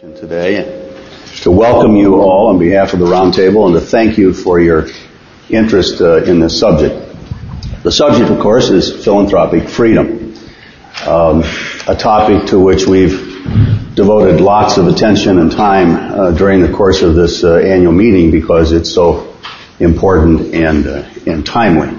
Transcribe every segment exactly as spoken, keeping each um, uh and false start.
Today, to welcome you all on behalf of the Roundtable and to thank you for your interest uh, in this subject. The subject, of course, is philanthropic freedom, um, a topic to which we've devoted lots of attention and time uh, during the course of this uh, annual meeting because it's so important and, uh, and timely.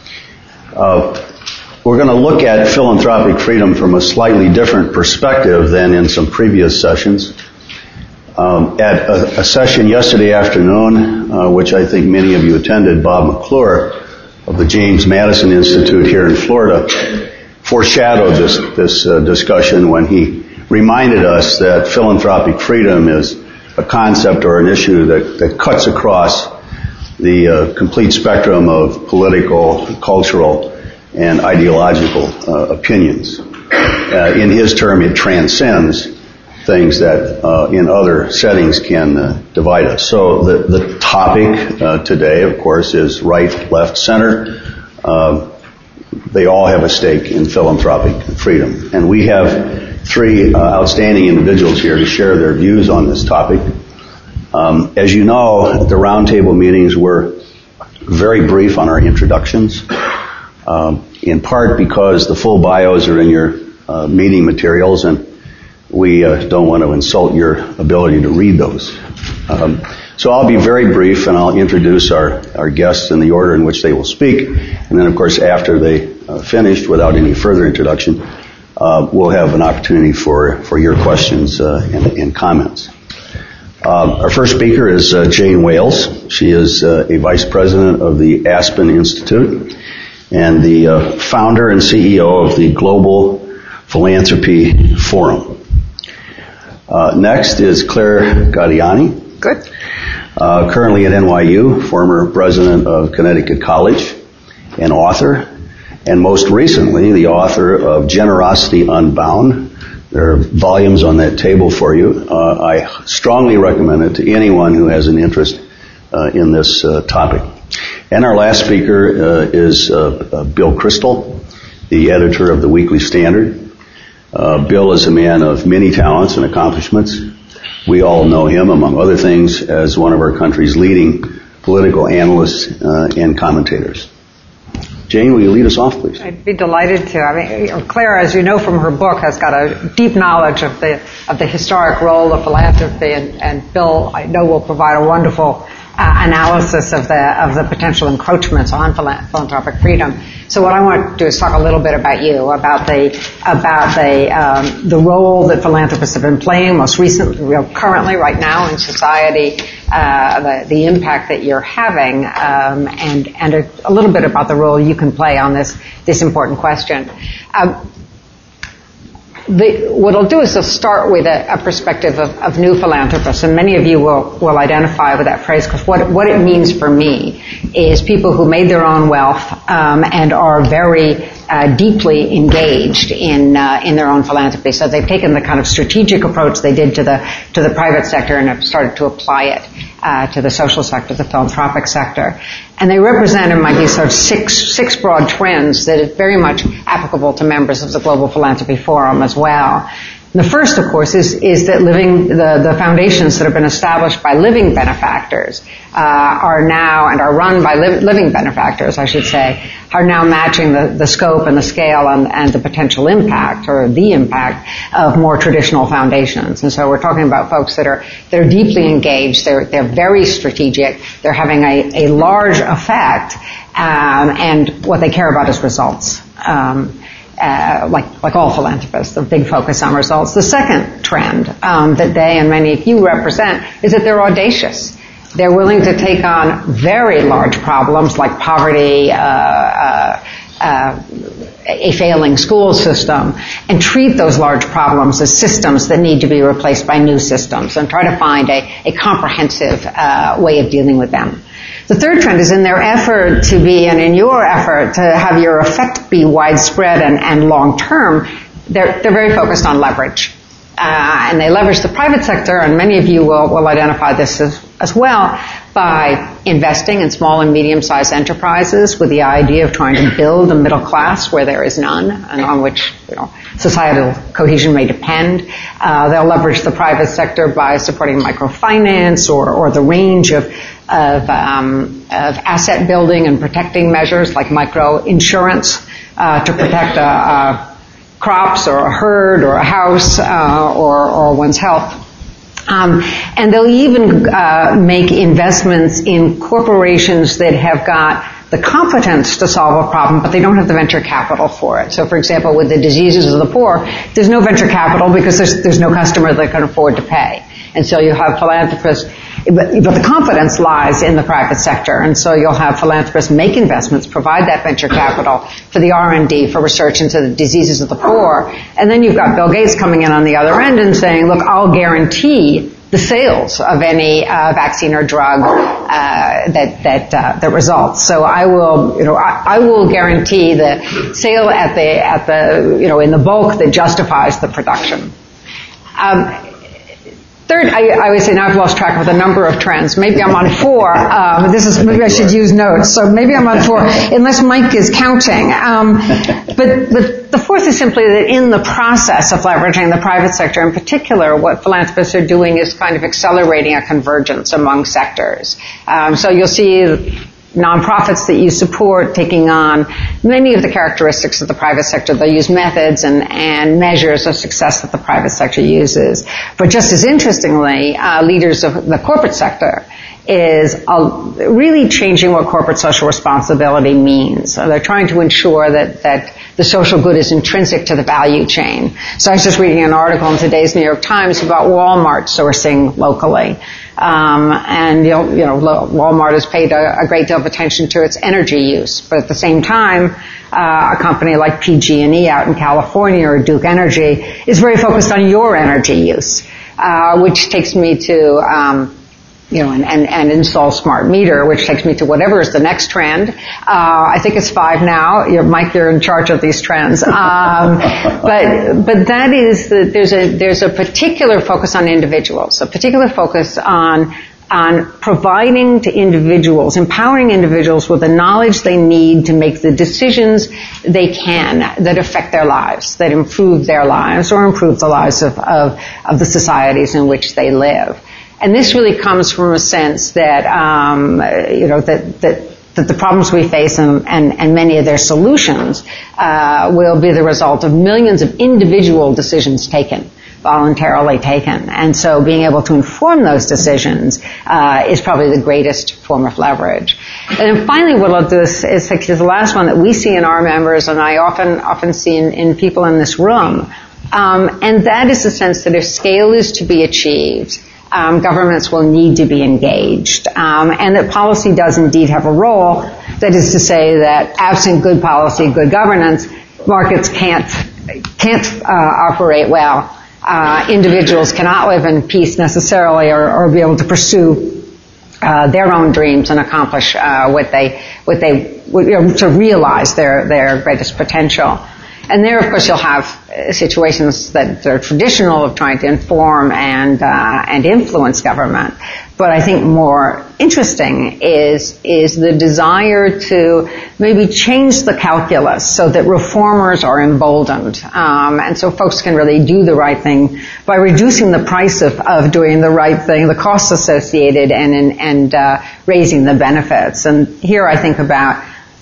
Uh, We're going to look at philanthropic freedom from a slightly different perspective than in some previous sessions. Um, at a, a session yesterday afternoon, uh, which I think many of you attended, Bob McClure of the James Madison Institute here in Florida foreshadowed this, this uh, discussion when he reminded us that philanthropic freedom is a concept or an issue that, that cuts across the uh, complete spectrum of political, cultural, and ideological uh, opinions. Uh, in his term, it transcends things that uh, in other settings can uh, divide us. So the, the topic uh, today, of course, is right, left, center. Uh, they all have a stake in philanthropic freedom. And we have three uh, outstanding individuals here to share their views on this topic. Um, as you know, at the Roundtable meetings, we're very brief on our introductions. Um, in part because the full bios are in your uh, meeting materials and we uh, don't want to insult your ability to read those. Um, so I'll be very brief and I'll introduce our, our guests in the order in which they will speak. And then, of course, after they uh, finished, without any further introduction, uh, we'll have an opportunity for, for your questions uh, and, and comments. Uh, our first speaker is uh, Jane Wales. She is uh, a vice president of the Aspen Institute and the uh, founder and C E O of the Global Philanthropy Forum. Uh, next is Claire Gaudiani. Good. Uh, currently at N Y U, former president of Connecticut College, an author, and most recently the author of Generosity Unbound. There are volumes on that table for you. Uh, I strongly recommend it to anyone who has an interest uh, in this uh, topic. And our last speaker uh, is uh, uh, Bill Kristol, the editor of the Weekly Standard. Uh, Bill is a man of many talents and accomplishments. We all know him, among other things, as one of our country's leading political analysts uh, and commentators. Jane, will you lead us off, please? I'd be delighted to. I mean, Claire, as you know from her book, has got a deep knowledge of the of the historic role of philanthropy, and, and Bill, I know, will provide a wonderful uh, analysis of the of the potential encroachments on philanthropic freedom. So what I want to do is talk a little bit about you, about the about the um, the role that philanthropists have been playing most recently, you know, currently, right now in society, uh, the the impact that you're having, um, and and a, a little bit about the role you can play on this this important question. Um, The, what I'll do is I'll start with a, a perspective of, of new philanthropists, and many of you will, will identify with that phrase, because what, what it means for me is people who made their own wealth um, and are very uh, deeply engaged in uh, in their own philanthropy. So they've taken the kind of strategic approach they did to the to the private sector and have started to apply it uh, to the social sector, the philanthropic sector. And they represent, in my view, sort of six, six broad trends that are very much applicable to members of the Global Philanthropy Forum as well. And the first, of course, is, is that living, the, the foundations that have been established by living benefactors, uh, are now, and are run by li- living benefactors, I should say, are now matching the, the scope and the scale and, and the potential impact, or the impact, of more traditional foundations. And so we're talking about folks that are, that are deeply engaged, they're, they're very strategic, they're having a, a large effect, um, and what they care about is results. Um, Uh, like like all philanthropists, a big focus on results. The second trend um, that they and many of you represent is that they're audacious. They're willing to take on very large problems like poverty, uh, uh, uh, a failing school system, and treat those large problems as systems that need to be replaced by new systems, and try to find a, a comprehensive uh, way of dealing with them. The third trend is in their effort to be, and in your effort to have your effect be widespread and, and long-term, they're, they're very focused on leverage. Uh, and they leverage the private sector, and many of you will, will identify this as, as well, by investing in small and medium-sized enterprises with the idea of trying to build a middle class where there is none and on which, you know, societal cohesion may depend. Uh, they'll leverage the private sector by supporting microfinance or, or the range of of, um, of asset building and protecting measures like micro-insurance uh, to protect a, a crops or a herd or a house uh, or, or one's health. Um, and they'll even uh, make investments in corporations that have got the competence to solve a problem, but they don't have the venture capital for it. So, for example, with the diseases of the poor, there's no venture capital because there's, there's no customer that can afford to pay. And so you have philanthropists, but, but the confidence lies in the private sector. And so you'll have philanthropists make investments, provide that venture capital for the R and D, for research into the diseases of the poor. And then you've got Bill Gates coming in on the other end and saying, look, I'll guarantee the sales of any uh, vaccine or drug uh, that that uh, that results. So I will, you know, I, I will guarantee the sale at the at the you know in the bulk that justifies the production. Um, Third, I, I would say now I've lost track of the number of trends. Maybe I'm on four. Um, this is maybe I should use notes. So maybe I'm on four, unless Mike is counting. Um, but, but the fourth is simply that in the process of leveraging the private sector, in particular, what philanthropists are doing is kind of accelerating a convergence among sectors. Um, so you'll see nonprofits that you support taking on many of the characteristics of the private sector. They'll use methods and, and measures of success that the private sector uses. But just as interestingly, uh, leaders of the corporate sector is uh, really changing what corporate social responsibility means. So they're trying to ensure that, that the social good is intrinsic to the value chain. So I was just reading an article in today's New York Times about Walmart sourcing locally. Um, and, you know, you know, Walmart has paid a, a great deal of attention to its energy use. But at the same time, uh, a company like P G and E out in California or Duke Energy is very focused on your energy use, uh, which takes me to, um, you know, and, and, and install smart meter, which takes me to whatever is the next trend. Uh, I think it's five now. You're, Mike, you're in charge of these trends. Um, but, but that is the, there's a, there's a particular focus on individuals, a particular focus on, on providing to individuals, empowering individuals with the knowledge they need to make the decisions they can that affect their lives, that improve their lives or improve the lives of, of, of the societies in which they live. And this really comes from a sense that, um, you know, that, that, that the problems we face and, and, and many of their solutions, uh, will be the result of millions of individual decisions taken, voluntarily taken. And so being able to inform those decisions, uh, is probably the greatest form of leverage. And then finally what I'll do is, is, is the last one that we see in our members and I often, often see in, in people in this room. Um, and that is the sense that if scale is to be achieved, Um, governments will need to be engaged, um, and that policy does indeed have a role. That is to say that absent good policy, good governance, markets can't can't uh, operate well. Uh, individuals cannot live in peace necessarily, or, or be able to pursue uh, their own dreams and accomplish uh, what they what they you know, to realize their their greatest potential. And there, of course, you'll have situations that are traditional of trying to inform and uh, and influence government. But I think more interesting is is the desire to maybe change the calculus so that reformers are emboldened, um, and so folks can really do the right thing by reducing the price of, of doing the right thing, the costs associated, and and uh, raising the benefits. And here I think about,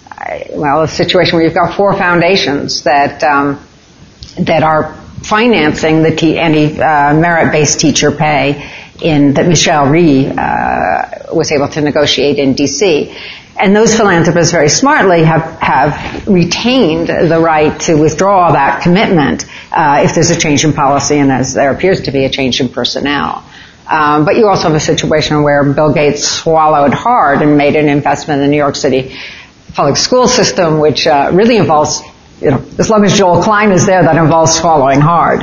well, a situation where you've got four foundations that um, that are financing the te- any uh, merit-based teacher pay in that Michelle Rhee uh, was able to negotiate in D C. And those philanthropists very smartly have have retained the right to withdraw that commitment uh, if there's a change in policy and as there appears to be a change in personnel. Um, but you also have a situation where Bill Gates swallowed hard and made an investment in New York City public school system, which uh, really involves, you know, as long as Joel Klein is there, that involves swallowing hard.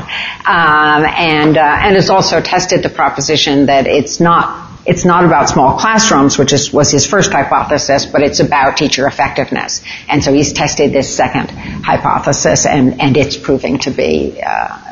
Um, and uh, and it's also tested the proposition that it's not it's not about small classrooms, which is was his first hypothesis, but it's about teacher effectiveness. And so he's tested this second hypothesis, and and it's proving to be uh,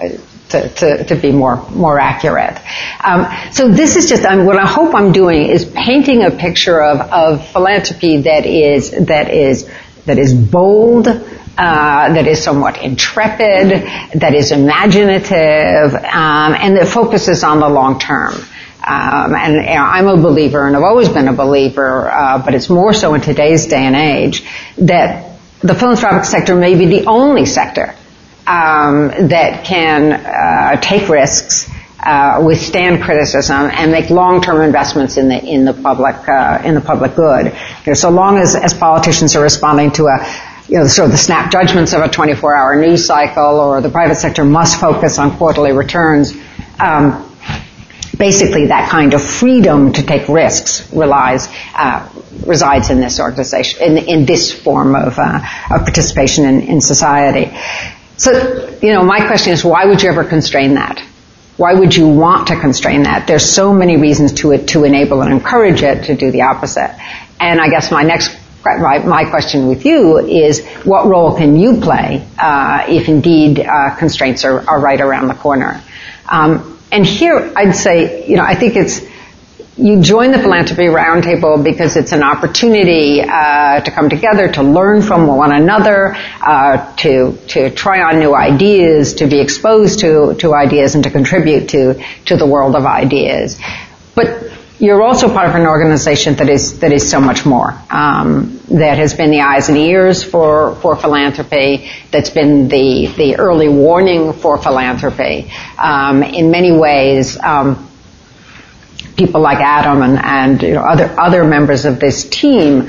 to, to, to be more more accurate. Um, so this is just um, what I hope I'm doing is painting a picture of, of philanthropy that is that is that is bold, uh, that is somewhat intrepid, that is imaginative, um, and that focuses on the long term. Um, and you know, I'm a believer, and I've always been a believer, uh, but it's more so in today's day and age, that the philanthropic sector may be the only sector um, that can uh, take risks, uh, withstand criticism, and make long-term investments in the in the public uh, in the public good. You know, so long as, as politicians are responding to a you know, sort of the snap judgments of a twenty-four hour news cycle, or the private sector must focus on quarterly returns. Um, Basically, that kind of freedom to take risks relies, uh, resides in this organization, in, in this form of, uh, of participation in, in society. So, you know, my question is, why would you ever constrain that? Why would you want to constrain that? There's so many reasons to it to enable and encourage it to do the opposite. And I guess my next My, my question with you is, what role can you play uh, if indeed uh, constraints are, are right around the corner? Um, and here I'd say, you know, I think it's, you join the Philanthropy Roundtable because it's an opportunity uh, to come together, to learn from one another, uh, to to try on new ideas, to be exposed to to ideas, and to contribute to to the world of ideas. But you're also part of an organization that is that is so much more. Um, that has been the eyes and ears for for philanthropy. That's been the the early warning for philanthropy. Um, in many ways, um, people like Adam and and you know, other other members of this team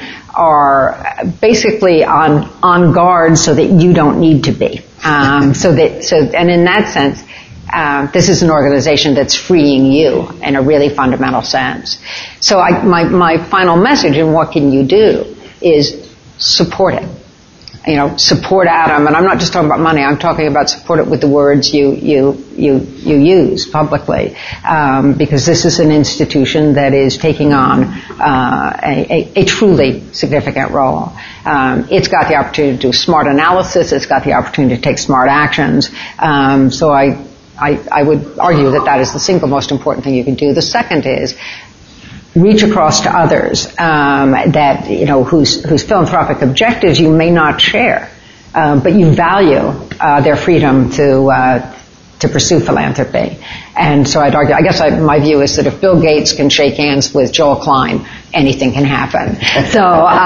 are basically on on guard so that you don't need to be. Um, so that so and in that sense. Uh, this is an organization that's freeing you in a really fundamental sense. So I, my, my final message, and what can you do, is support it. You know, support Adam, and I'm not just talking about money. I'm talking about support it with the words you you you you use publicly, um, because this is an institution that is taking on uh, a, a, a truly significant role. Um, it's got the opportunity to do smart analysis. It's got the opportunity to take smart actions. Um, so I. I, I would argue that that is the single most important thing you can do. The second is reach across to others um, that you know whose whose philanthropic objectives you may not share, uh, but you value uh, their freedom to uh, to pursue philanthropy. And so I'd argue, I guess I, my view is that if Bill Gates can shake hands with Joel Klein, anything can happen. So,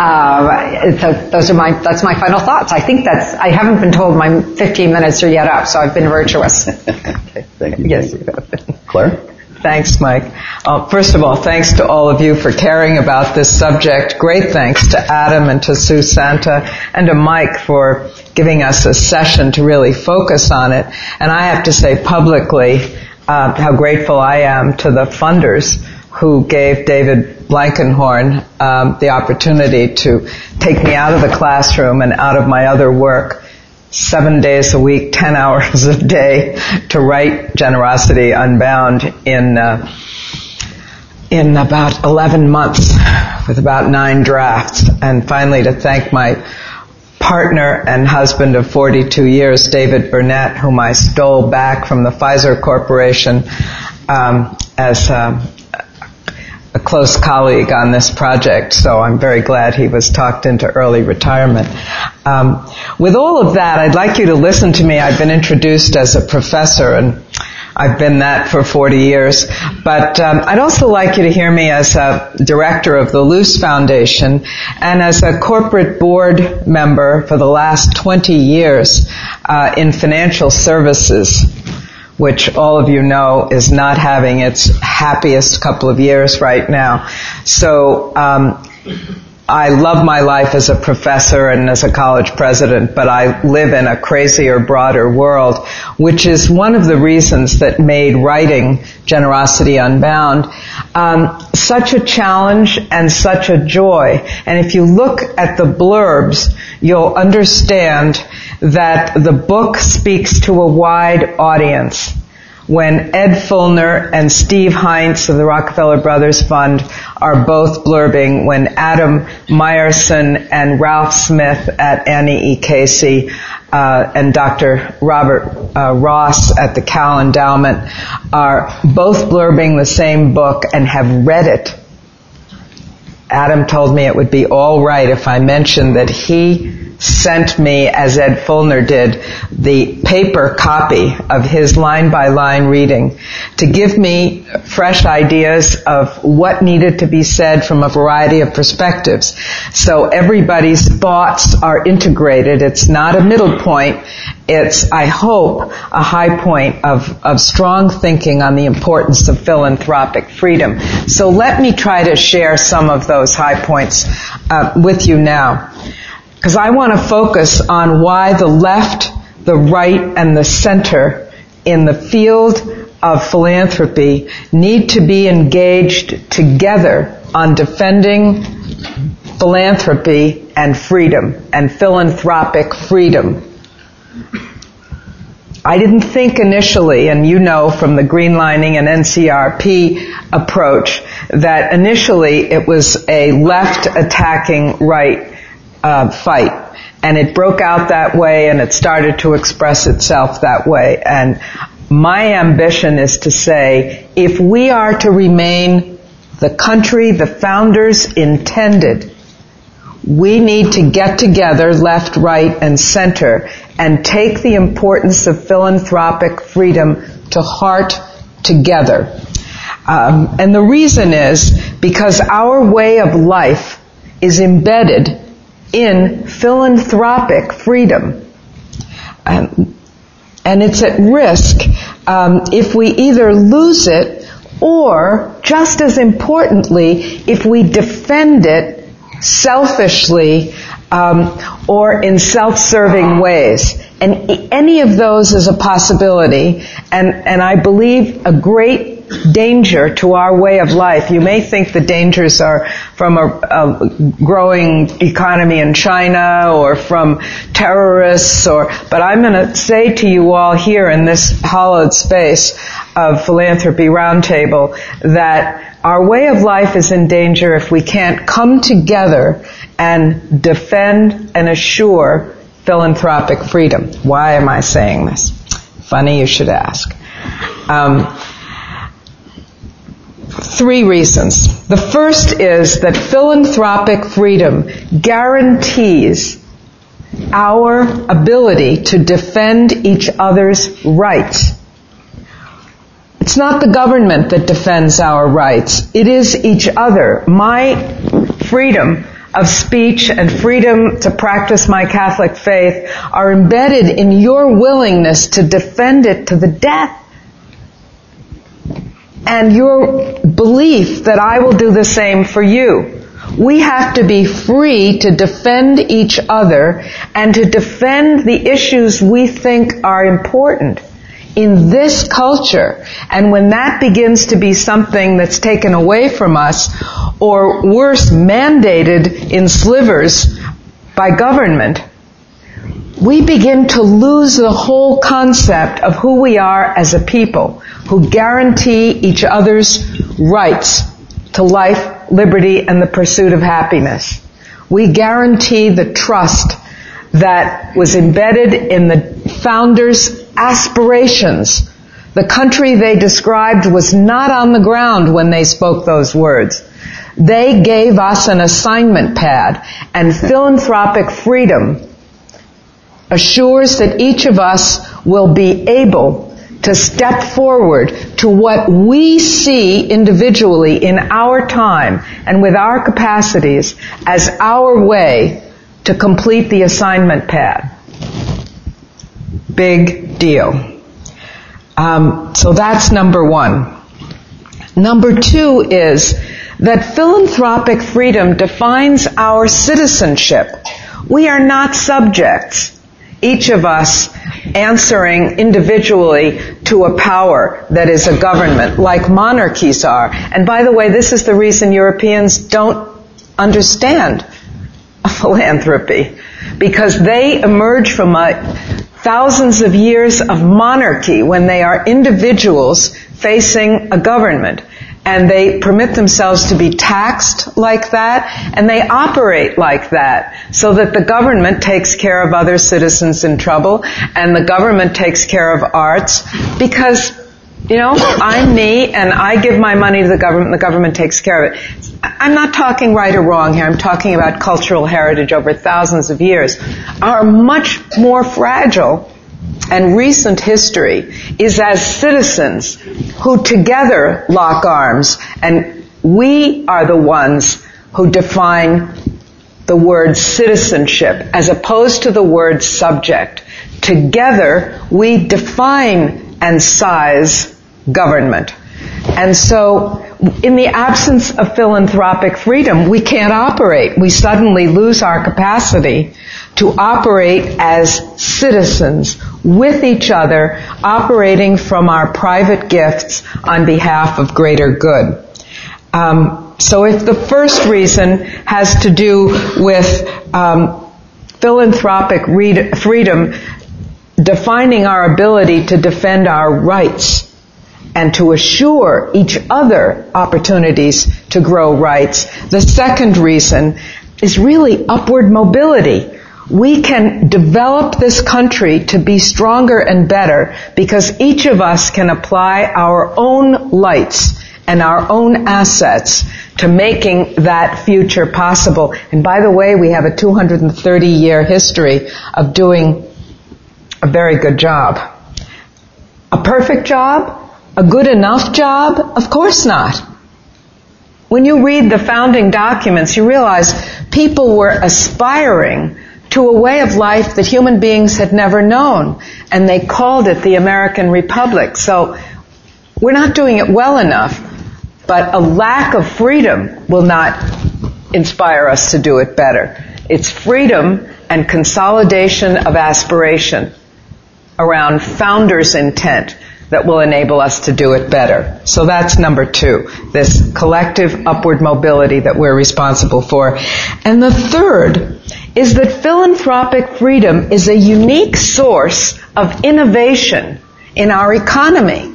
uh, so those are my, that's my final thoughts. I think that's, I haven't been told my fifteen minutes are yet up, so I've been virtuous. Okay, thank you. Yes, you have been. Claire? Thanks, Mike. Uh, first of all, thanks to all of you for caring about this subject. Great thanks to Adam and to Sue Santa and to Mike for giving us a session to really focus on it. And I have to say publicly uh, how grateful I am to the funders who gave David Blankenhorn um, the opportunity to take me out of the classroom and out of my other work seven days a week, ten hours a day to write Generosity Unbound in uh, in about eleven months with about nine drafts. And finally to thank my partner and husband of forty-two years, David Burnett, whom I stole back from the Pfizer Corporation um, as uh, a close colleague on this project, so I'm very glad he was talked into early retirement. Um, with all of that, I'd like you to listen to me. I've been introduced as a professor, and I've been that for forty years. But um, I'd also like you to hear me as a director of the Luce Foundation and as a corporate board member for the last twenty years uh, in financial services, which all of you know is not having its happiest couple of years right now. So um, I love my life as a professor and as a college president, but I live in a crazier, broader world, which is one of the reasons that made writing Generosity Unbound um, such a challenge and such a joy. And if you look at the blurbs, you'll understand that the book speaks to a wide audience. When Ed Fulner and Steve Heinz of the Rockefeller Brothers Fund are both blurbing, when Adam Meyerson and Ralph Smith at Annie E. Casey uh, and Doctor Robert uh, Ross at the Cal Endowment are both blurbing the same book and have read it. Adam told me it would be all right if I mentioned that he sent me, as Ed Fulner did, the paper copy of his line-by-line reading to give me fresh ideas of what needed to be said from a variety of perspectives. So everybody's thoughts are integrated. It's not a middle point. It's, I hope, a high point of, of strong thinking on the importance of philanthropic freedom. So let me try to share some of those high points uh, with you now, because I want to focus on why the left, the right, and the center in the field of philanthropy need to be engaged together on defending philanthropy and freedom, and philanthropic freedom. I didn't think initially, and you know from the Greenlining and N C R P approach, that initially it was a left attacking right uh, fight. And it broke out that way, and it started to express itself that way. And my ambition is to say, if we are to remain the country the founders intended, we need to get together, left, right, and center, and take the importance of philanthropic freedom to heart together. Um, and the reason is because our way of life is embedded in philanthropic freedom. Um, and it's at risk um, if we either lose it, or, just as importantly, if we defend it selfishly um, or in self-serving ways. And any of those is a possibility, and, and I believe a great danger to our way of life. You may think the dangers are from a, a growing economy in China or from terrorists, or, but I'm going to say to you all here in this hallowed space of Philanthropy Roundtable that our way of life is in danger if we can't come together and defend and assure philanthropic freedom. Why am I saying this? Funny you should ask. Um, three reasons. The first is that philanthropic freedom guarantees our ability to defend each other's rights. It's not the government that defends our rights. It is each other. My freedom of speech and freedom to practice my Catholic faith are embedded in your willingness to defend it to the death. And your belief that I will do the same for you. We have to be free to defend each other and to defend the issues we think are important in this culture. And when that begins to be something that's taken away from us, or worse, mandated in slivers by government, we begin to lose the whole concept of who we are as a people who guarantee each other's rights to life, liberty, and the pursuit of happiness. We guarantee the trust that was embedded in the founders' aspirations. The country they described was not on the ground when they spoke those words. They gave us an assignment pad, and philanthropic freedom assures that each of us will be able to step forward to what we see individually in our time and with our capacities as our way to complete the assignment pad. Big deal. Um, so that's number one. Number two is that philanthropic freedom defines our citizenship. We are not subjects, each of us answering individually to a power that is a government, like monarchies are. And by the way, this is the reason Europeans don't understand philanthropy, because they emerge from a thousands of years of monarchy when they are individuals facing a government. and they permit themselves to be taxed like that, and they operate like that, so that the government takes care of other citizens in trouble, and the government takes care of arts, because, you know, I'm me, and I give my money to the government, and the government takes care of it. I'm not talking right or wrong here. I'm talking about cultural heritage over thousands of years. Our much more fragile and recent history is as citizens who together lock arms, and we are the ones who define the word citizenship as opposed to the word subject. Together we define and size government. And so in the absence of philanthropic freedom, we can't operate. We suddenly lose our capacity to operate as citizens with each other, operating from our private gifts on behalf of greater good. Um, so if the first reason has to do with um, philanthropic read- freedom, defining our ability to defend our rights and to assure each other opportunities to grow rights, the second reason is really upward mobility. We can develop this country to be stronger and better because each of us can apply our own lights and our own assets to making that future possible. And by the way, we have a two hundred thirty year history of doing a very good job. A perfect job? A good enough job? Of course not. When you read the founding documents, you realize people were aspiring to a way of life that human beings had never known, and they called it the American Republic. So we're not doing it well enough, but a lack of freedom will not inspire us to do it better. It's freedom and consolidation of aspiration around founders' intent that will enable us to do it better. So that's number two, this collective upward mobility that we're responsible for. And the third is that philanthropic freedom is a unique source of innovation in our economy.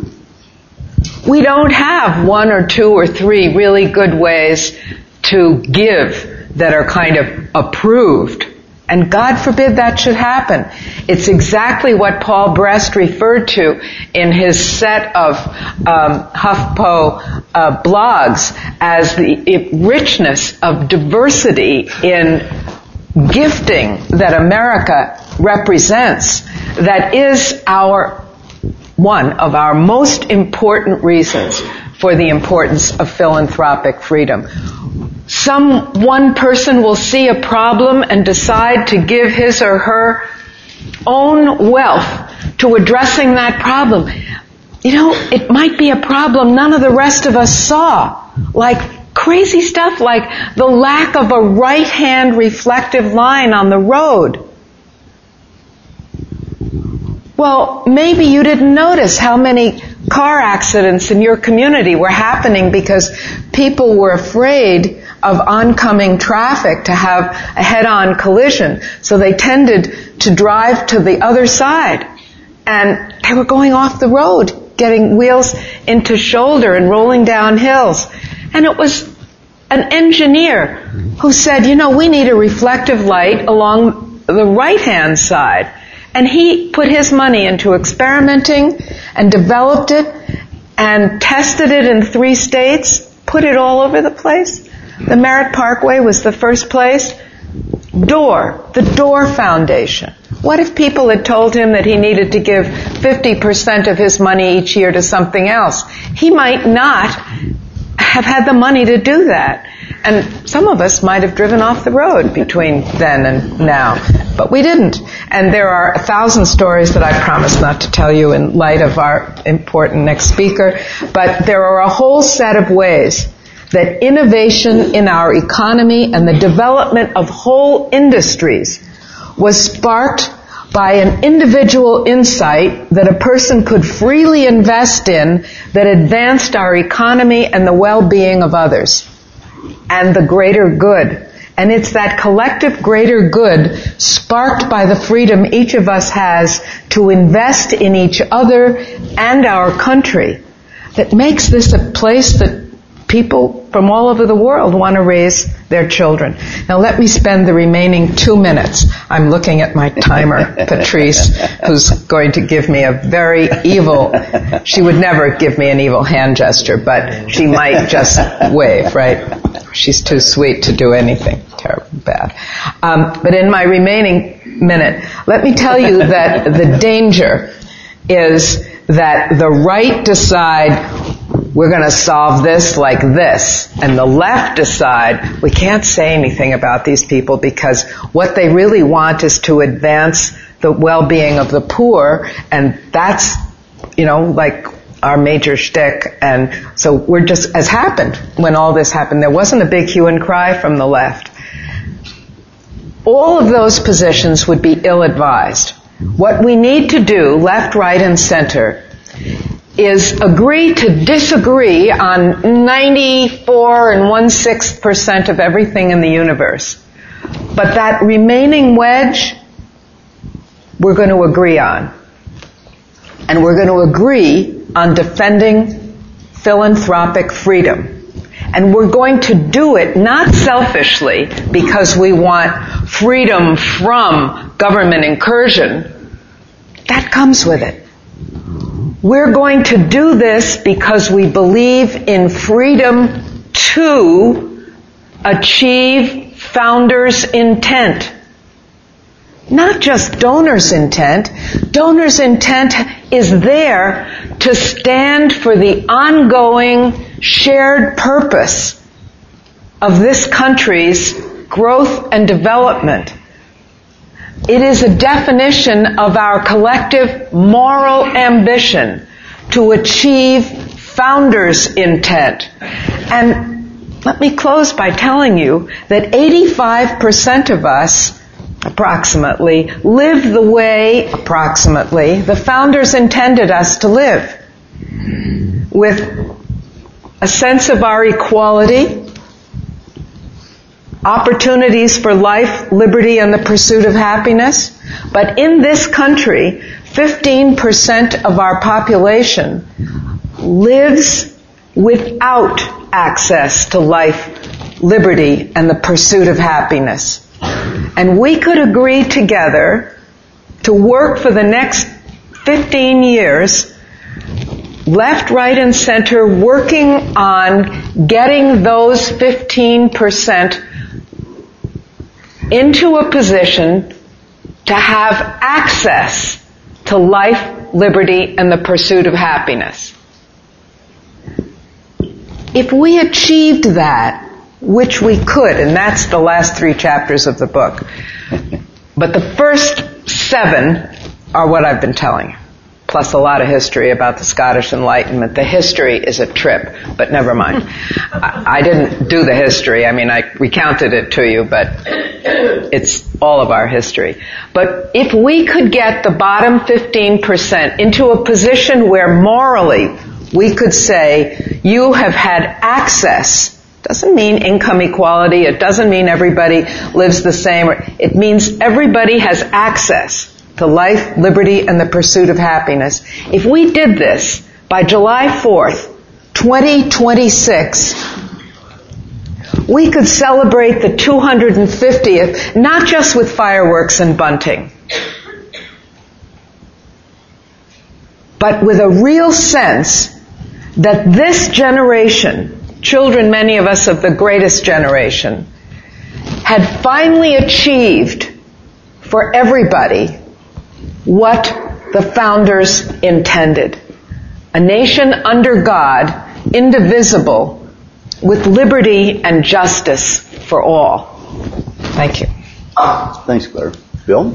We don't have one or two or three really good ways to give that are kind of approved. And God forbid that should happen. It's exactly what Paul Brest referred to in his set of um, HuffPo uh, blogs as the richness of diversity in gifting that America represents. That is our one of our most important reasons for the importance of philanthropic freedom. Some one person will see a problem and decide to give his or her own wealth to addressing that problem. You know, it might be a problem none of the rest of us saw, like crazy stuff like the lack of a right-hand reflective line on the road. Well, maybe you didn't notice how many car accidents in your community were happening because people were afraid of oncoming traffic to have a head-on collision. So they tended to drive to the other side. And they were going off the road, getting wheels into shoulder and rolling down hills. And it was an engineer who said, you know, we need a reflective light along the right-hand side. And he put his money into experimenting and developed it and tested it in three states, put it all over the place. The Merritt Parkway was the first place. Door, the Door Foundation. What if people had told him that he needed to give fifty percent of his money each year to something else? He might not have had the money to do that. And some of us might have driven off the road between then and now. But we didn't. And there are a thousand stories that I promise not to tell you in light of our important next speaker. But there are a whole set of ways that innovation in our economy and the development of whole industries was sparked by an individual insight that a person could freely invest in that advanced our economy and the well-being of others and the greater good. And it's that collective greater good sparked by the freedom each of us has to invest in each other and our country that makes this a place that people from all over the world want to raise their children. Now let me spend the remaining two minutes. I'm looking at my timer, Patrice, who's going to give me a very evil, she would never give me an evil hand gesture, but she might just wave, right? She's too sweet to do anything terrible, bad. Um, but in my remaining minute, let me tell you that the danger is that the right decide we're going to solve this like this, and the left decide we can't say anything about these people because what they really want is to advance the well-being of the poor, and that's, you know, like our major shtick. And so we're just, as happened when all this happened, there wasn't a big hue and cry from the left. All of those positions would be ill-advised. What we need to do, left, right, and center, is agree to disagree on ninety-four and one-sixth percent of everything in the universe. But that remaining wedge, we're going to agree on. And we're going to agree on defending philanthropic freedom. And we're going to do it not selfishly because we want freedom from government incursion. That comes with it. We're going to do this because we believe in freedom to achieve founders' intent. Not just donors' intent. Donors' intent is there to stand for the ongoing shared purpose of this country's growth and development. It is a definition of our collective moral ambition to achieve founders' intent. And let me close by telling you that eighty-five percent of us, approximately, live the way, approximately, the founders intended us to live. With a sense of our equality, opportunities for life, liberty, and the pursuit of happiness. But in this country, fifteen percent of our population lives without access to life, liberty, and the pursuit of happiness. And we could agree together to work for the next fifteen years, left, right, and center, working on getting those fifteen percent into a position to have access to life, liberty, and the pursuit of happiness. If we achieved that, which we could, and that's the last three chapters of the book, but the first seven are what I've been telling you, plus a lot of history about the Scottish Enlightenment. The history is a trip, but never mind. I, I didn't do the history. I mean, I recounted it to you, but it's all of our history. But if we could get the bottom fifteen percent into a position where morally we could say, you have had access, doesn't mean income equality, it doesn't mean everybody lives the same, it means everybody has access to life, liberty, and the pursuit of happiness. If we did this by July fourth, twenty twenty-six, we could celebrate the two hundred fiftieth, not just with fireworks and bunting, but with a real sense that this generation, children, many of us of the greatest generation, had finally achieved for everybody what the founders intended. A nation under God, indivisible, with liberty and justice for all. Thank you. Thanks, Claire. Bill?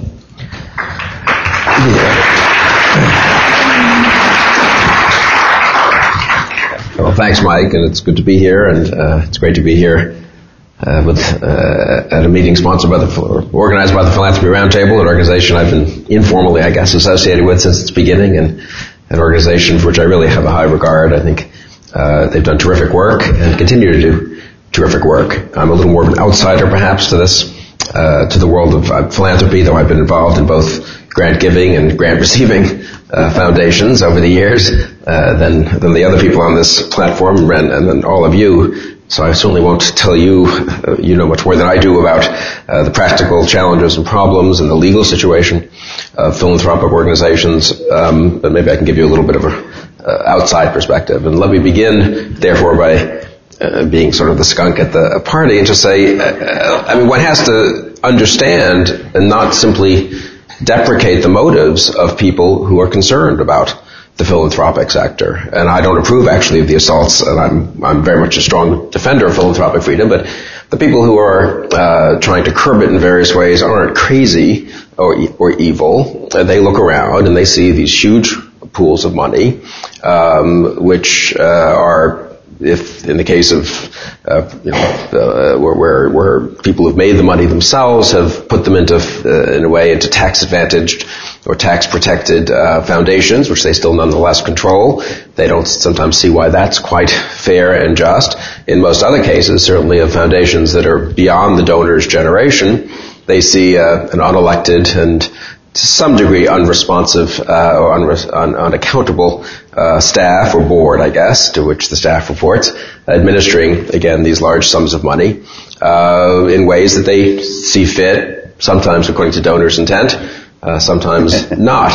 Well, thanks, Mike, and it's good to be here, and uh, it's great to be here uh, with uh, at a meeting sponsored by the, or organized by the Philanthropy Roundtable, an organization I've been informally, I guess, associated with since its beginning, and an organization for which I really have a high regard. I think uh, they've done terrific work and continue to do terrific work. I'm a little more of an outsider, perhaps, to this, uh, to the world of uh, philanthropy, though I've been involved in both grant giving and grant receiving uh, foundations over the years. uh, than than the other people on this platform and, and then all of you. So I certainly won't tell you, uh, you know much more than I do about uh, the practical challenges and problems and the legal situation of philanthropic organizations, um, but maybe I can give you a little bit of a uh, outside perspective. And let me begin, therefore, by uh, being sort of the skunk at the party and just say, uh, I mean, one has to understand and not simply deprecate the motives of people who are concerned about the philanthropic sector. And I don't approve actually of the assaults, and I'm I'm very much a strong defender of philanthropic freedom, but the people who are uh, trying to curb it in various ways aren't crazy or or evil. They look around and they see these huge pools of money, um, which uh, are, if in the case of uh, you know uh, where, where where people who've made the money themselves have put them into uh, in a way into tax advantaged or tax protected uh, foundations, which they still nonetheless control. They don't sometimes see why that's quite fair and just. In most other cases, certainly of foundations that are beyond the donor's generation, they see uh, an unelected and to some degree unresponsive uh, or unre- un- unaccountable uh, staff or board, I guess, to which the staff reports, administering, again, these large sums of money uh, in ways that they see fit, sometimes according to donors' intent, uh, sometimes not.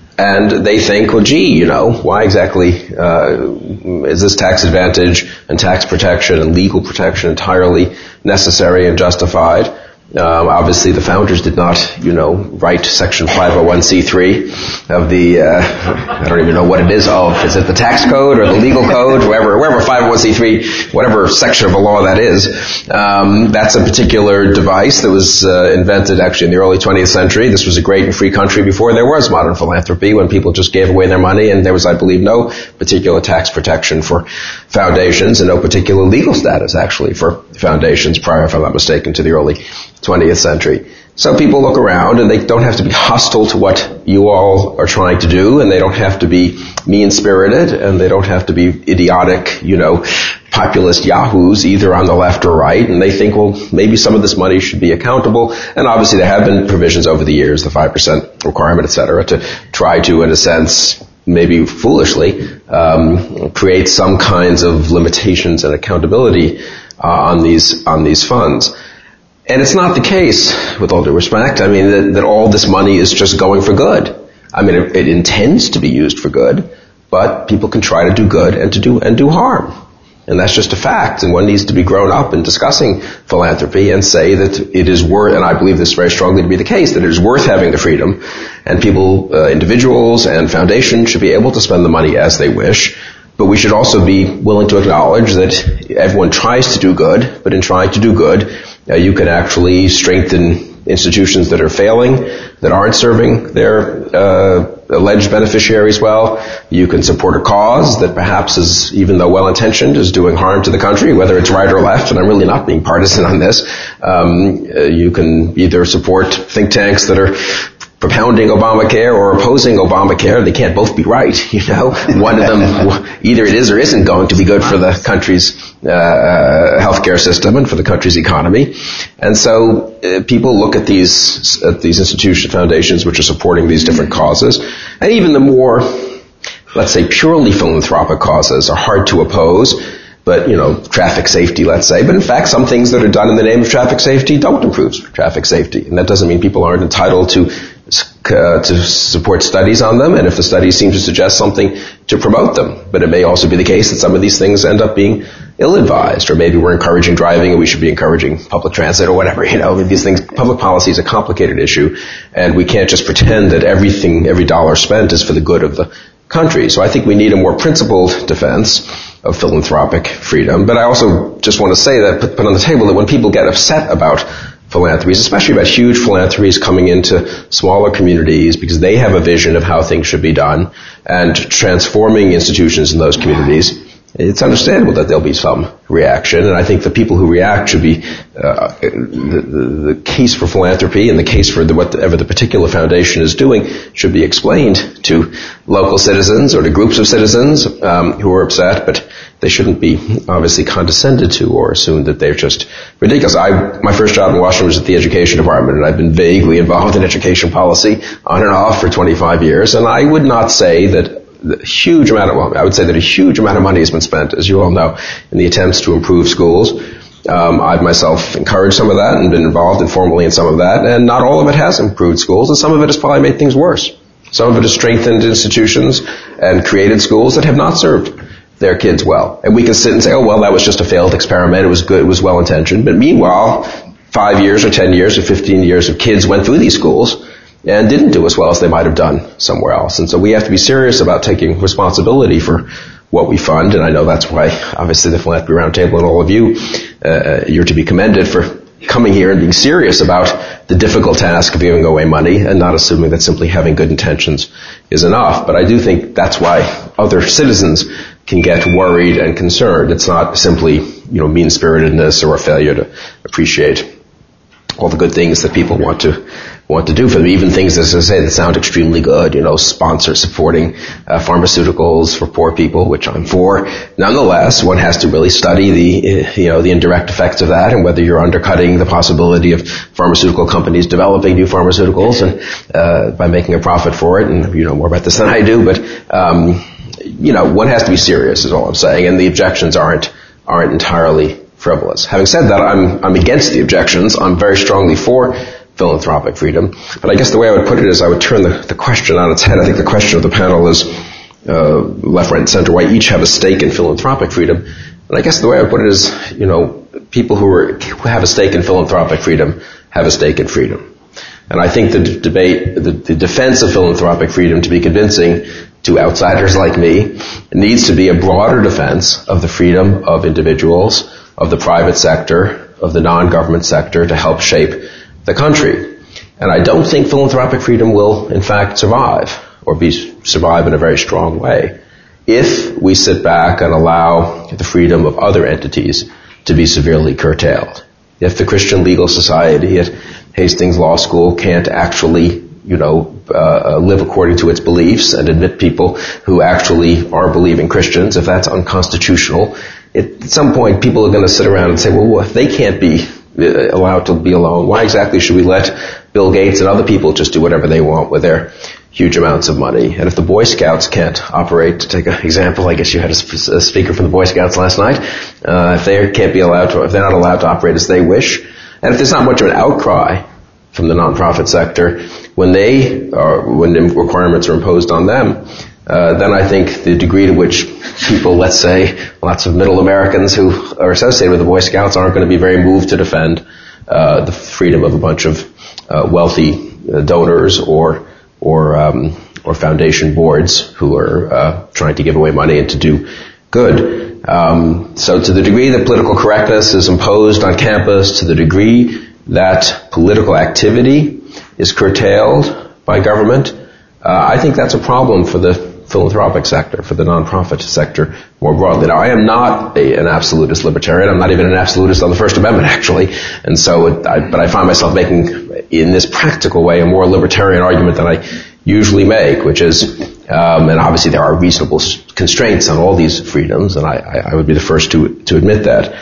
And they think, well, gee, you know, why exactly uh, is this tax advantage and tax protection and legal protection entirely necessary and justified? Um, obviously, the founders did not, you know, write Section five oh one c three of the, uh, I don't even know what it is of. Is it the tax code or the legal code? Wherever, wherever five oh one c three, whatever section of a law that is. Um, that's a particular device that was uh, invented actually in the early twentieth century. This was a great and free country before there was modern philanthropy, when people just gave away their money, and there was, I believe, no particular tax protection for foundations and no particular legal status, actually, for foundations prior, if I'm not mistaken, to the early twentieth century. So people look around and they don't have to be hostile to what you all are trying to do, and they don't have to be mean-spirited, and they don't have to be idiotic, you know, populist yahoos either on the left or right, and they think, well, maybe some of this money should be accountable. And obviously there have been provisions over the years, the five percent requirement, et cetera, to try to, in a sense, maybe foolishly, um, create some kinds of limitations and accountability uh, on these on these funds. And it's not the case, with all due respect, I mean, that, that all this money is just going for good. I mean, it, it intends to be used for good, but people can try to do good and to do and do harm. And that's just a fact. And one needs to be grown up in discussing philanthropy and say that it is worth, and I believe this very strongly to be the case, that it is worth having the freedom, and people, uh, individuals and foundations should be able to spend the money as they wish. But we should also be willing to acknowledge that everyone tries to do good, but in trying to do good, uh, you can actually strengthen institutions that are failing, that aren't serving their uh, alleged beneficiaries well. You can support a cause that perhaps is, even though well-intentioned, is doing harm to the country, whether it's right or left, and I'm really not being partisan on this. Um, uh, you can either support think tanks that are propounding Obamacare or opposing Obamacare. They can't both be right, you know. One of them, either it is or isn't going to be good for the country's uh, uh, healthcare system and for the country's economy. And so uh, people look at these at these institution foundations which are supporting these different causes, and even the more, let's say, purely philanthropic causes are hard to oppose. But, you know, traffic safety, let's say. But in fact, some things that are done in the name of traffic safety don't improve traffic safety. And that doesn't mean people aren't entitled to uh, to support studies on them, and if the studies seem to suggest something, to promote them. But it may also be the case that some of these things end up being ill-advised, or maybe we're encouraging driving and we should be encouraging public transit or whatever. You know, these things, public policy is a complicated issue, and we can't just pretend that everything, every dollar spent is for the good of the country. So I think we need a more principled defense of philanthropic freedom. But I also just want to say that, put, put on the table, that when people get upset about philanthropies, especially about huge philanthropies coming into smaller communities because they have a vision of how things should be done and transforming institutions in those communities, it's understandable that there'll be some reaction, and I think the people who react should be uh, the, the, the case for philanthropy and the case for the, whatever the particular foundation is doing should be explained to local citizens or to groups of citizens um, who are upset, but they shouldn't be obviously condescended to or assumed that they're just ridiculous. I, my first job in Washington was at the Education Department, and I've been vaguely involved in education policy on and off for twenty-five years, and I would not say that the huge amount of, well, I would say that a huge amount of money has been spent, as you all know, in the attempts to improve schools. Um, I've myself encouraged some of that and been involved informally in some of that, and not all of it has improved schools, and some of it has probably made things worse. Some of it has strengthened institutions and created schools that have not served their kids well. And we can sit and say, oh, well, that was just a failed experiment. It was good. It was well-intentioned. But meanwhile, five years or ten years or fifteen years of kids went through these schools and didn't do as well as they might have done somewhere else. And so we have to be serious about taking responsibility for what we fund. And I know that's why, obviously, the Philanthropy Roundtable and all of you, uh, you're to be commended for coming here and being serious about the difficult task of giving away money and not assuming that simply having good intentions is enough. But I do think that's why other citizens can get worried and concerned. It's not simply, you know, mean-spiritedness or a failure to appreciate all the good things that people want to want to do for them, even things, as I say, that sound extremely good, you know, sponsor supporting uh, pharmaceuticals for poor people, which I'm for. Nonetheless, one has to really study the, you know, the indirect effects of that and whether you're undercutting the possibility of pharmaceutical companies developing new pharmaceuticals and uh, by making a profit for it. And you know more about this than I do, but um, you know, one has to be serious, is all I'm saying, and the objections aren't aren't entirely frivolous. Having said that, I'm I'm against the objections. I'm very strongly for philanthropic freedom. But I guess the way I would put it is I would turn the, the question on its head. I think the question of the panel is uh, left, right, and center, why each have a stake in philanthropic freedom. And I guess the way I would put it is, you know, people who, are, who have a stake in philanthropic freedom have a stake in freedom. And I think the d- debate, the, the defense of philanthropic freedom, to be convincing to outsiders like me, needs to be a broader defense of the freedom of individuals, of the private sector, of the non-government sector to help shape the country. And I don't think philanthropic freedom will, in fact, survive, or be survive in a very strong way, if we sit back and allow the freedom of other entities to be severely curtailed. If the Christian Legal Society at Hastings Law School can't actually, you know, uh, live according to its beliefs and admit people who actually are believing Christians, if that's unconstitutional, it, at some point people are going to sit around and say, well, if they can't be allowed to be alone, why exactly should we let Bill Gates and other people just do whatever they want with their huge amounts of money? And if the Boy Scouts can't operate, to take an example, I guess you had a, sp- a speaker from the Boy Scouts last night, uh, if they can't be allowed to, if they're not allowed to operate as they wish, and if there's not much of an outcry from the nonprofit sector when they are, when the requirements are imposed on them, uh, then I think the degree to which people, let's say, lots of middle Americans who are associated with the Boy Scouts aren't going to be very moved to defend uh, the freedom of a bunch of uh, wealthy uh, donors or or um, or foundation boards who are uh, trying to give away money and to do good. Um, so to the degree that political correctness is imposed on campus, to the degree that political activity is curtailed by government, uh, I think that's a problem for the philanthropic sector, for the nonprofit sector more broadly. Now, I am not a, an absolutist libertarian. I'm not even an absolutist on the First Amendment, actually. And so, it, I, but I find myself making, in this practical way, a more libertarian argument than I usually make, which is, um, and obviously there are reasonable constraints on all these freedoms, and I, I would be the first to to admit that.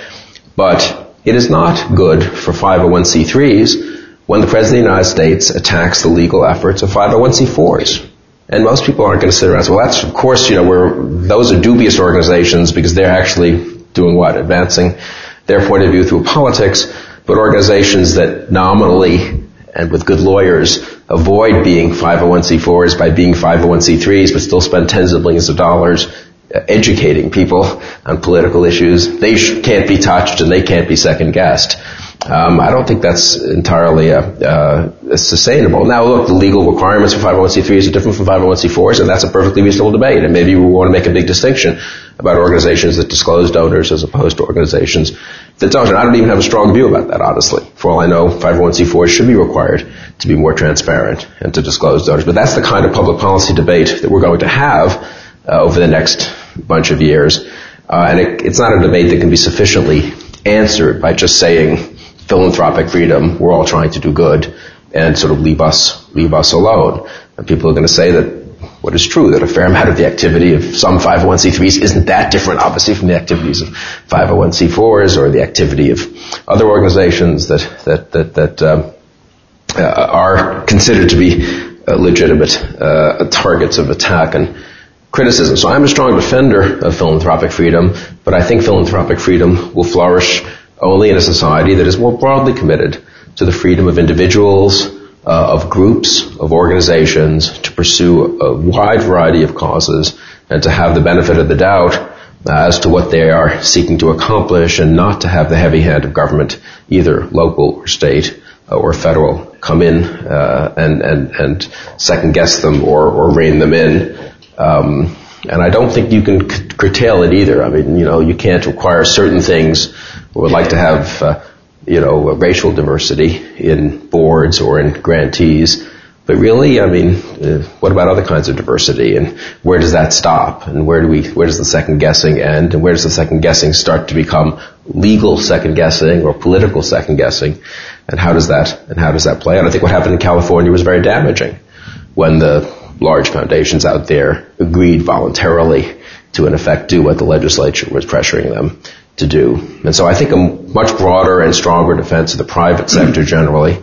But it is not good for five oh one c threes when the President of the United States attacks the legal efforts of five oh one c fours. And most people aren't going to sit around and say, well, that's, of course, you know, we're, those are dubious organizations because they're actually doing what? Advancing their point of view through politics. But organizations that nominally and with good lawyers avoid being five oh one c fours by being five oh one c threes but still spend tens of millions of dollars educating people on political issues, they sh- can't be touched and they can't be second-guessed. Um, I don't think that's entirely uh, uh, sustainable. Now, look, the legal requirements for five oh one c threes are different from five oh one c fours, and that's a perfectly reasonable debate. And maybe we want to make a big distinction about organizations that disclose donors as opposed to organizations that don't. And I don't even have a strong view about that, honestly. For all I know, five oh one c fours should be required to be more transparent and to disclose donors. But that's the kind of public policy debate that we're going to have uh, over the next bunch of years. Uh, and it, it's not a debate that can be sufficiently answered by just saying, philanthropic freedom, we're all trying to do good, and sort of leave us leave us alone. And people are going to say that what is true, that a fair amount of the activity of some five oh one c threes isn't that different, obviously, from the activities of five oh one c fours or the activity of other organizations that that that, that um, uh, are considered to be uh, legitimate uh, targets of attack and criticism. So I'm a strong defender of philanthropic freedom, but I think philanthropic freedom will flourish only in a society that is more broadly committed to the freedom of individuals, uh, of groups, of organizations to pursue a wide variety of causes and to have the benefit of the doubt uh, as to what they are seeking to accomplish, and not to have the heavy hand of government, either local or state uh, or federal, come in uh, and, and, and second guess them or, or rein them in. Um, and I don't think you can c- curtail it either. I mean, you know, you can't require certain things. We would like to have, uh, you know, racial diversity in boards or in grantees. But really, I mean, uh, what about other kinds of diversity? And where does that stop? And where do we, where does the second guessing end? And where does the second guessing start to become legal second guessing or political second guessing? And how does that, and how does that play out? I think what happened in California was very damaging when the large foundations out there agreed voluntarily to, in effect, do what the legislature was pressuring them to do. And so I think a much broader and stronger defense of the private sector generally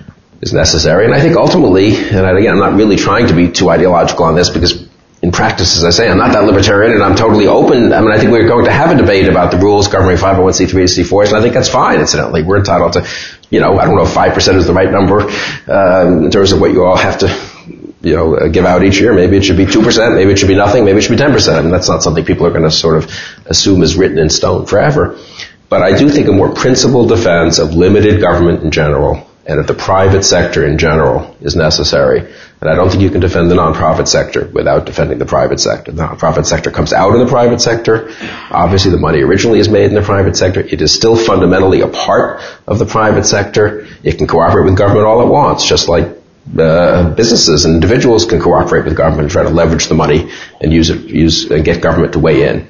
is necessary. And I think ultimately, and again, I'm not really trying to be too ideological on this, because in practice, as I say, I'm not that libertarian, and I'm totally open. I mean, I think we're going to have a debate about the rules governing five oh one c three and c fours, and I think that's fine, incidentally. We're entitled to, you know, I don't know if five percent is the right number uh, in terms of what you all have to, you know, uh, give out each year. Maybe it should be two percent, maybe it should be nothing, maybe it should be ten percent. I mean, that's not something people are going to sort of assume is written in stone forever. But I do think a more principled defense of limited government in general and of the private sector in general is necessary. And I don't think you can defend the nonprofit sector without defending the private sector. The nonprofit sector comes out of the private sector. Obviously, the money originally is made in the private sector. It is still fundamentally a part of the private sector. It can cooperate with government all it wants, just like uh, businesses and individuals can cooperate with government and try to leverage the money and use it, use and get government to weigh in.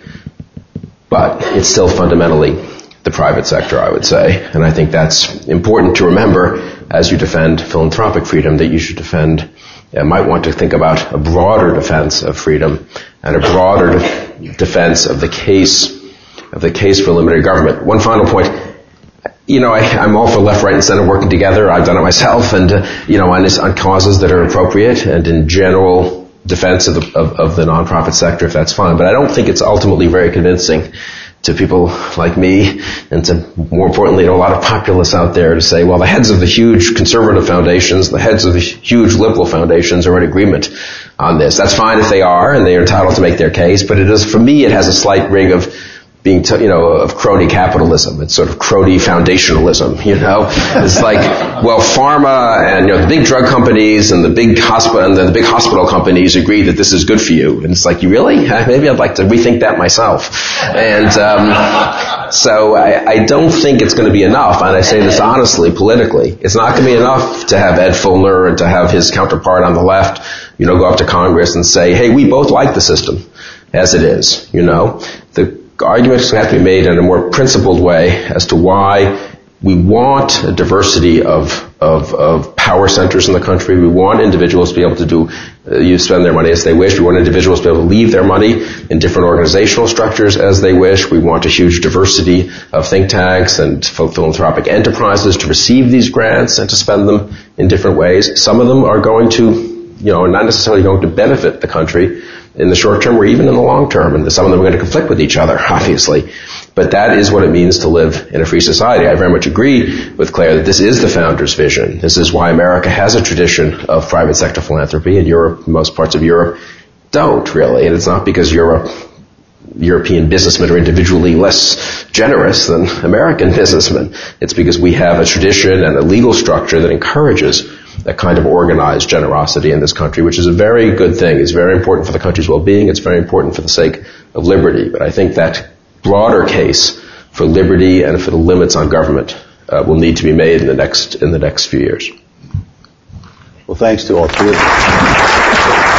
But it's still fundamentally the private sector, I would say. And I think that's important to remember as you defend philanthropic freedom, that you should defend, uh, might want to think about a broader defense of freedom and a broader de- defense of the case, of the case for limited government. One final point. You know, I, I'm all for left, right, and center working together. I've done it myself, and, uh, you know, on, on causes that are appropriate and in general defense of the, of, of the nonprofit sector, if that's fine. But I don't think it's ultimately very convincing to people like me, and to, more importantly, to a lot of populists out there, to say, well, the heads of the huge conservative foundations, the heads of the huge liberal foundations are in agreement on this. That's fine if they are, and they are entitled to make their case, but it is, for me, it has a slight ring of being, t- you know, of crony capitalism. It's sort of crony foundationalism, you know? It's like, well, pharma and, you know, the big drug companies and the big hospital, and the big hospital companies agree that this is good for you. And it's like, you really? Maybe I'd like to rethink that myself. And, um, so I, I don't think it's going to be enough, and I say this honestly, politically. It's not going to be enough to have Ed Fulner and to have his counterpart on the left, you know, go up to Congress and say, hey, we both like the system as it is, you know? The arguments have to be made in a more principled way as to why we want a diversity of, of, of power centers in the country. We want individuals to be able to do, uh, you spend their money as they wish. We want individuals to be able to leave their money in different organizational structures as they wish. We want a huge diversity of think tanks and philanthropic enterprises to receive these grants and to spend them in different ways. Some of them are going to, you know, not necessarily going to benefit the country in the short term or even in the long term, and some of them are going to conflict with each other, obviously. But that is what it means to live in a free society. I very much agree with Claire that this is the founder's vision. This is why America has a tradition of private sector philanthropy, and Europe, most parts of Europe, don't really. And it's not because Europe, European businessmen are individually less generous than American businessmen. It's because we have a tradition and a legal structure that encourages that kind of organized generosity in this country, which is a very good thing. It's very important for the country's well-being. It's very important for the sake of liberty. But I think that broader case for liberty and for the limits on government uh, will need to be made in the next in the next few years. Well, thanks to all three of you.